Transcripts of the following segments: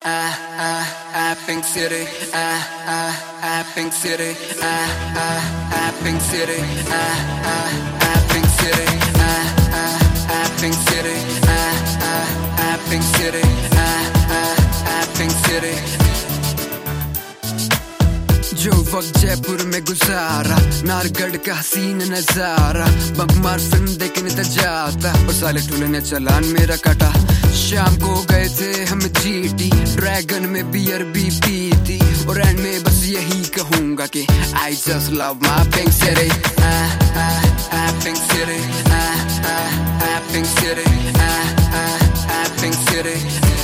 Pink City, Pink City, Pink City, Pink City, Pink City, Pink City, Pink City. जो वक्त जयपुर में गुजारा, नारगढ़ का हसीन नजारा, बम मार फिल्म देखने तक जाता और साले टूले ने चलान मेरा काटा। शाम को गए थे हम जीटी, ड्रैगन में बियर भी पी थी और एंड में बस यही कहूंगा कि I just love my Pink City, Pink City, Pink City, Pink City.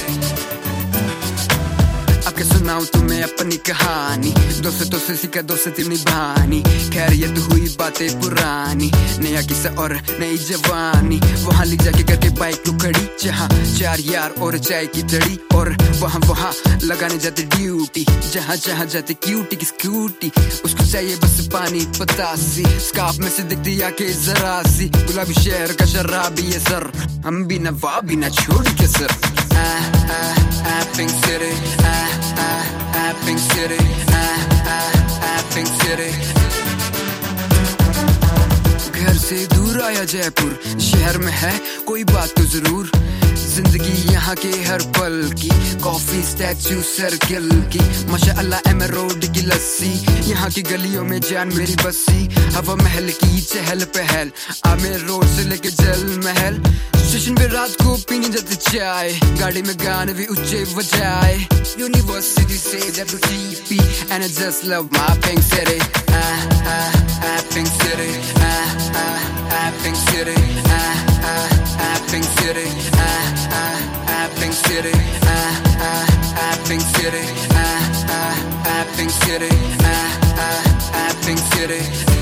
अब क्या सुनाऊं तुम्हें अपनी कहानी, दोस्तों से सीखा दोस्ती निभानी, खैरियत हुई बातें पुरानी, नया किस्सा और नई जवानी। वहाँ ले जाके करके बाइक को खड़ी, जहाँ चार यार और चाय की तड़ी, और वहाँ लगाने जाते ड्यूटी, जहाँ जाते क्यूटी की स्कूटी। उसको चाहिए बस पानी पतासी, स्कार्फ में से दिखती आके जरा सी, गुलाबी शहर का शराबी है सर, हम भी नवाब भी ना छोड़ के sir. Pink City, Pink City, Pink City. घर से दूर आया जयपुर, शहर में है कोई बात तो जरूर, जिंदगी यहाँ के हर पल की, कॉफी स्टैचू सर्किल की, माशाअल्लाह एम रोड की लस्सी, यहाँ की गलियों में जान मेरी बस्सी, हवा महल की चहल पहल, आमेर रोड से लेके जल महल, स्टेशन पे रात को पीने जाते चाय, गाड़ी में गाने भी ऊंचे बजाए, यूनिवर्सिटी से WTP, and I just love my Pink City, Pink City, Pink City, Pink City, Pink City, Pink City, Pink City, Pink City.